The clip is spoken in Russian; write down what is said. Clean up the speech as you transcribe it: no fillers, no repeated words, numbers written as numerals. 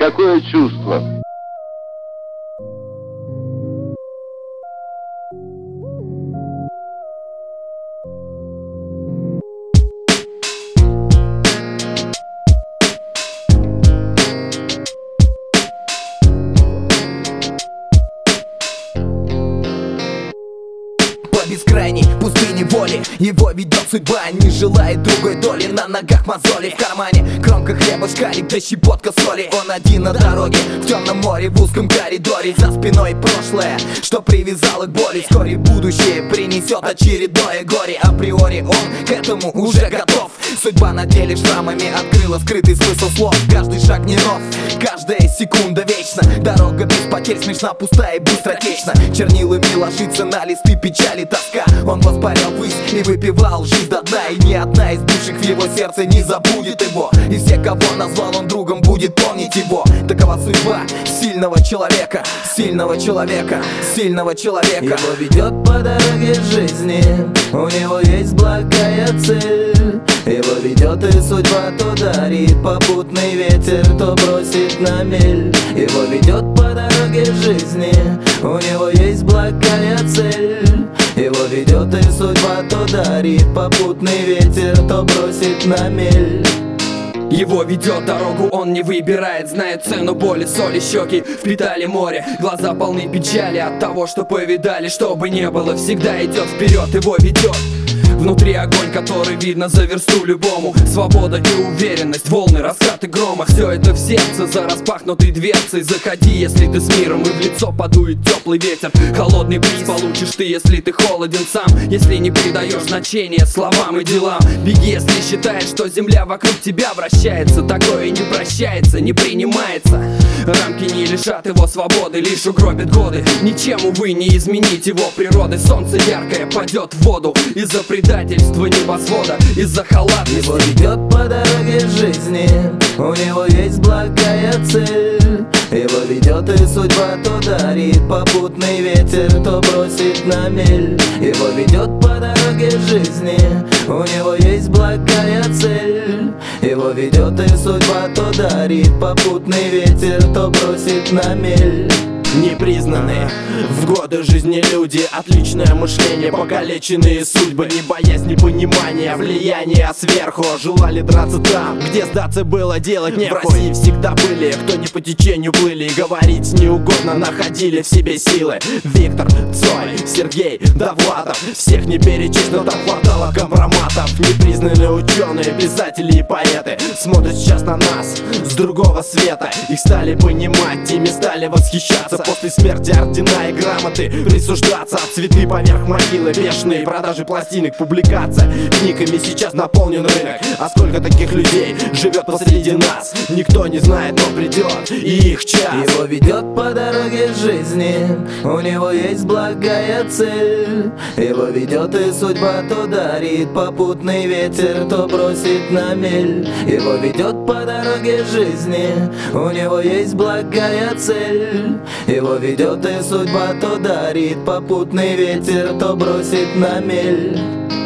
какое чувство? Бескрайней пустыни воли его ведет судьба, не желает другой доли. На ногах мозоли, в кармане кромка хлеба, шкалик да щепотка соли. Он один на дороге, в темном море, в узком коридоре. За спиной прошлое, что привязало к боли. Вскоре будущее принесет очередное горе. Априори он к этому уже готов. Судьба на теле шрамами открыла скрытый смысл слов. Каждый шаг не нов, каждая секунда вечна. Дорога без потерь смешна, пустая и быстротечна. Чернилами ложится на листы печали тоска. Он воспарял ввысь и выпивал жизнь до дна. И ни одна из бывших в его сердце не забудет его. И все, кого назвал он другом, будет помнить его. Такова судьба сильного человека, сильного человека, сильного человека. Его ведет по дороге жизни, у него есть благая цель. Его ведет и судьба, то дарит попутный ветер, то бросит на мель. Его ведет по дороге жизни, у него есть благая цель. Его ведет и судьба, то дарит попутный ветер, то бросит на мель. Его ведет дорогу, он не выбирает, знает цену боли, соли, щеки впитали море. Глаза полны печали от того, что повидали. Что бы ни было, всегда идет вперед, его ведет. Внутри огонь, который видно за версту любому. Свобода и уверенность, волны, раскаты грома. Все это в сердце за распахнутой дверцей. Заходи, если ты с миром, и в лицо подует теплый ветер. Холодный бриз получишь ты, если ты холоден сам. Если не придаешь значения словам и делам. Беги, если считаешь, что земля вокруг тебя вращается. Такое не прощается, не принимается. Рамки не лишат его свободы, лишь угробят годы. Ничем, увы, не изменить его природы. Солнце яркое падет в воду из-за предательства небосвода, из-за халатности. Его ведет по дороге жизни, у него есть благая цель. Его ведет и судьба, то дарит попутный ветер, то бросит на мель. Его ведет по дороге жизни, у него есть благая цель. Его ведет и судьба, то дарит попутный ветер, то бросит на мель. Непризнанные в годы жизни люди, отличное мышление, покалеченные судьбы, не боязнь, непонимания, влияние сверху. Желали драться там, где сдаться было делать нехуй. В России всегда были, кто не по течению плыли. Говорить неугодно, находили в себе силы. Виктор, Цой, Сергей, Довлатов. Всех не перечесть, но там хватало компроматов. Непризнанные ученые, писатели и поэты смотрят сейчас на нас с другого света. Их стали понимать, ими стали восхищаться. После смерти ордена и грамоты присуждаться. Цветы поверх могилы, бешеные продажи пластинок, публикация книгами сейчас наполнен рынок. А сколько таких людей живет посреди нас, никто не знает, но придет и их час. Его ведет по дороге жизни, у него есть благая цель. Его ведет и судьба, то дарит попутный ветер, то бросит на мель. Его ведет по дороге жизни, у него есть благая цель. Его ведет и судьба, то дарит попутный ветер, то бросит на мель.